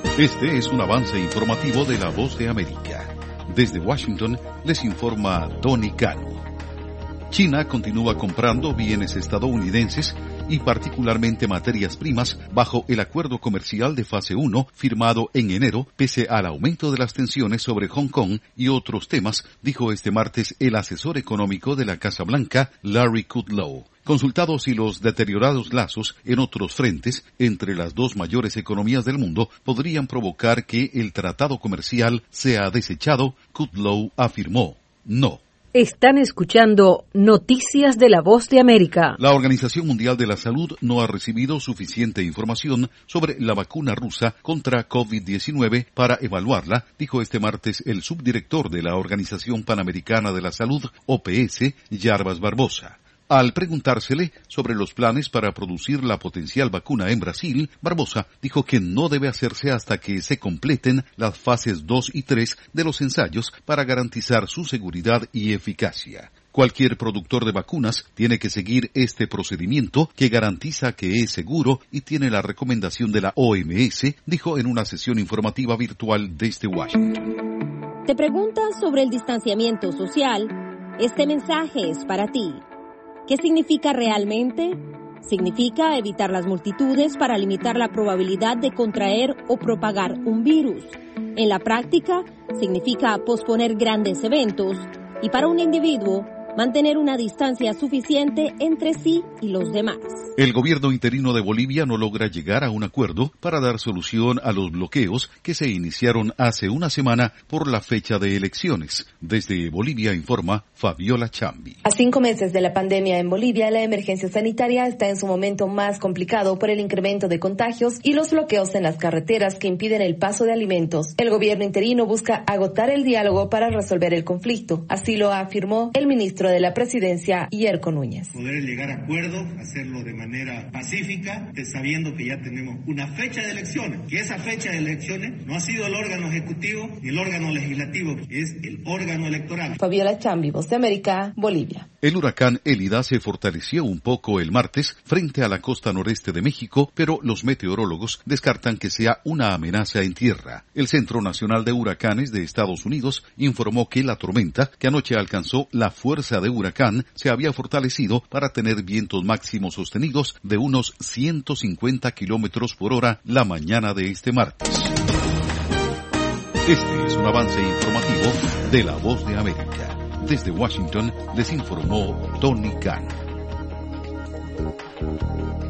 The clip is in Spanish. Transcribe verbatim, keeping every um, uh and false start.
Este es un avance informativo de La Voz de América. Desde Washington les informa Tony Cano. China continúa comprando bienes estadounidenses y particularmente materias primas bajo el acuerdo comercial de fase uno firmado en enero pese al aumento de las tensiones sobre Hong Kong y otros temas, dijo este martes el asesor económico de la Casa Blanca, Larry Kudlow. Consultado si los deteriorados lazos en otros frentes entre las dos mayores economías del mundo podrían provocar que el tratado comercial sea desechado, Kudlow afirmó, no. Están escuchando Noticias de la Voz de América. La Organización Mundial de la Salud no ha recibido suficiente información sobre la vacuna rusa contra COVID diecinueve para evaluarla, dijo este martes el subdirector de la Organización Panamericana de la Salud, O P S, Jarbas Barbosa. Al preguntársele sobre los planes para producir la potencial vacuna en Brasil, Barbosa dijo que no debe hacerse hasta que se completen las fases dos y tres de los ensayos para garantizar su seguridad y eficacia. Cualquier productor de vacunas tiene que seguir este procedimiento que garantiza que es seguro y tiene la recomendación de la O M S, dijo en una sesión informativa virtual desde Washington. ¿Te preguntas sobre el distanciamiento social? Este mensaje es para ti. ¿Qué significa realmente? Significa evitar las multitudes para limitar la probabilidad de contraer o propagar un virus. En la práctica, significa posponer grandes eventos y para un individuo, mantener una distancia suficiente entre sí y los demás. El gobierno interino de Bolivia no logra llegar a un acuerdo para dar solución a los bloqueos que se iniciaron hace una semana por la fecha de elecciones. Desde Bolivia informa Fabiola Chambi. A cinco meses de la pandemia en Bolivia, la emergencia sanitaria está en su momento más complicado por el incremento de contagios y los bloqueos en las carreteras que impiden el paso de alimentos. El gobierno interino busca agotar el diálogo para resolver el conflicto. Así lo afirmó el ministro de la Presidencia, Yerko Núñez. Poder llegar a acuerdos, hacerlo de manera pacífica, sabiendo que ya tenemos una fecha de elecciones, que esa fecha de elecciones no ha sido el órgano ejecutivo ni el órgano legislativo, es el órgano electoral. Fabiola Chambi, Voz de América, Bolivia. El huracán Élida se fortaleció un poco el martes frente a la costa noreste de México, pero los meteorólogos descartan que sea una amenaza en tierra. El Centro Nacional de Huracanes de Estados Unidos informó que la tormenta, que anoche alcanzó la fuerza de huracán, se había fortalecido para tener vientos máximos sostenidos de unos ciento cincuenta kilómetros por hora la mañana de este martes. Este es un avance informativo de La Voz de América. Desde Washington les informó Tony Cano.